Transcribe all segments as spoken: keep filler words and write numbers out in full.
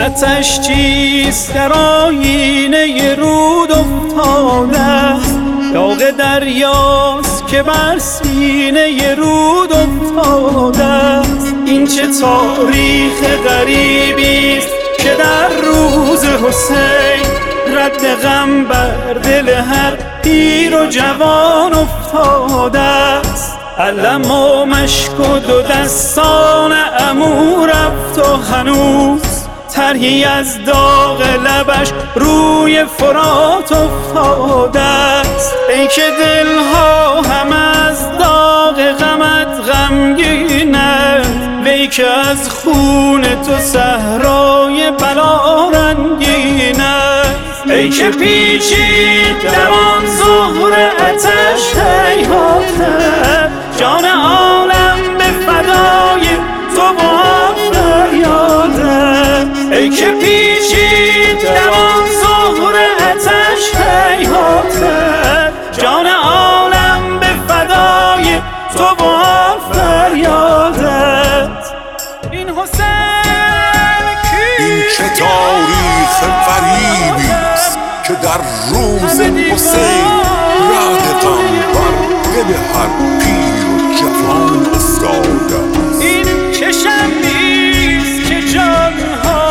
آتش چیست در آیینه رود افتاده، داغ دریاست که بر سینه رود افتاده. این چه تاریخ غریبیست که در روز حسین رد غم بر دل هر پیر و جوان افتاده است. علم و مشک و دو دستان عمو رفت و هنوز طرحی از داغ لبش روی فرات افتاده است. ای که دلها هم از داغ غمت غمگینند، وی که از خون تو صحرای بلا رنگین است. ای که پیچید در آن زهر آتش هیهاته، جان عالم به فدای تو با فریاده. ای که پیچید در آن زهر آتش هیهاته، جان عالم به فدای تو با فریاده. این حسین این چه تاریخ غریبیست که در روز حسین رد غم بر دل هر پیر و جوان افتاده. این چه شبیست که جانها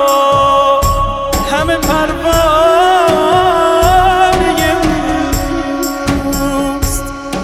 همه پروانه اوست.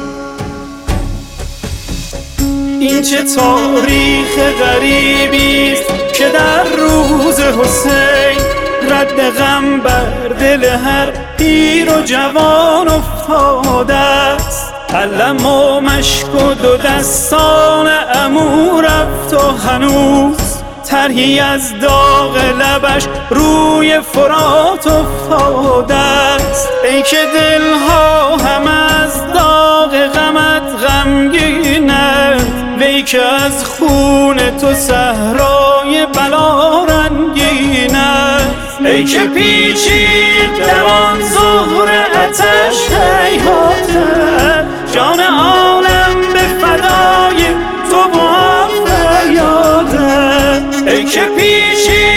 این چه تاریخ غریبیست که در روز حسین رد غم بر دل هر پیر و جوان افتاده است. علم و مشک و دو دستان عمو رفت و هنوز طرحی از داغ لبش روی فرات افتاده است. ای که دلها هم از داغ غمت غمگینند، وی که از خون تو صحرای بلا رنگین است. ای که پیچید در آن زهر آتش هیهاته، جان عالم به فدای تو با فریاده. ای که پیچید